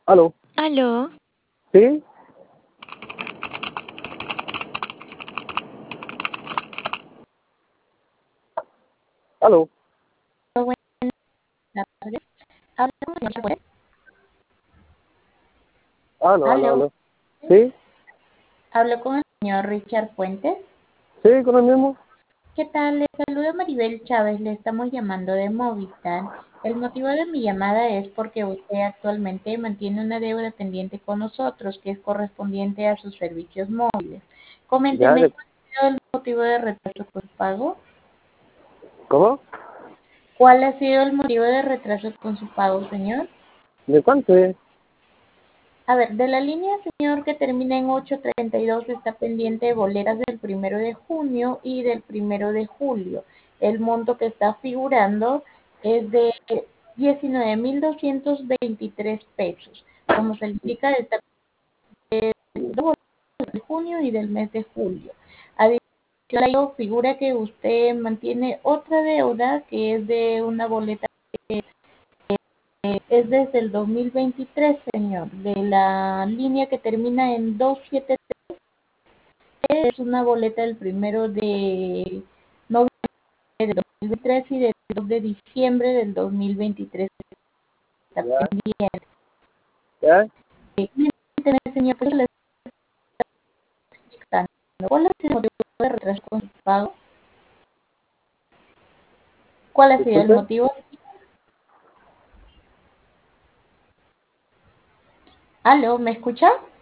Aló, Aló, ¿sí? Aló, buenas tardes. Hablo con el señor Fuentes. aló, aló, Aló, aló. ¿Sí? hablo con el señor Richard Fuentes. ¿Sí? ¿Con el mismo? ¿Qué tal? Le saluda Maribel Chávez, le estamos llamando de Movistar. El motivo de mi llamada es porque usted actualmente mantiene una deuda pendiente con nosotros que es correspondiente a sus servicios móviles. Ya, Coménteme, ¿cuál ha sido el motivo de retraso con su pago? ¿cómo? ¿Cuál ha sido el motivo de retraso con su pago, señor? ¿De cuánto es? A ver, de la línea, señor, que termina en 832 está pendiente de boleras del 1 de junio y del 1 de julio. El monto que está figurando es de 19.223 pesos. Como se le indica, está de junio y del mes de julio. Adicional, figura que usted mantiene otra deuda que es de una boleta que es desde el 2023, señor, de la línea que termina en 273, es una boleta del 1 de noviembre del 2023 y del 2 de diciembre del 2023 está Ya, pendiente. ya. Señor, pues le estoy explicando. ¿Cuál ha sido el motivo de retraso con su pago? ¿Cuál ha sido el Disculpe. motivo? ¿Aló, me escucha?